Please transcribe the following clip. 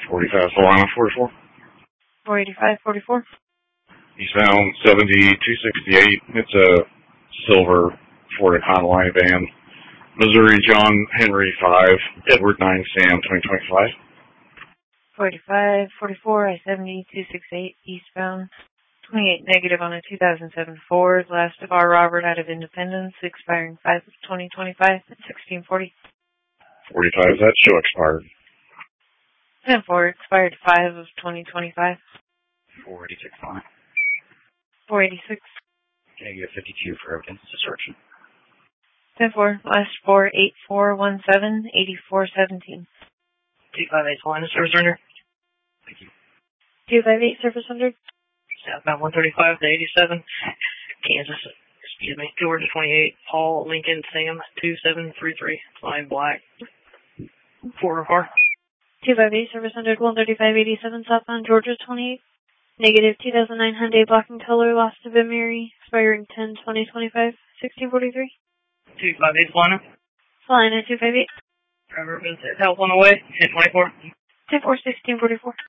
45 Solana 44. 485-44. Eastbound 7268. It's a silver Ford Econoline van. Missouri John Henry 5, Edward 9 Sam 2025. 45-44, I-70-268 eastbound. 28 negative on a 2007 Ford. Last of our Robert out of Independence, expiring 5 of 2025 at 1640. 45, that show expired. 10-4, expired 5 of 2025. 486 on it. 486. Negative 52 for evidence destruction. 10-4, last 48417, 8417. 258 Solana service under. Thank you. 258 service under. Southbound 135 to 87. Kansas. Excuse me. Georgia 28. Paul Lincoln Sam 2733. Flying black. 404. 258 service under 13587 southbound Georgia 28. Negative 2009 Hyundai Black and Color lost to Bimiri, expiring 10/2025, 1643. 258 Solana. Solana 258. Driver visit help on the way. 1024. 10-4, 1644.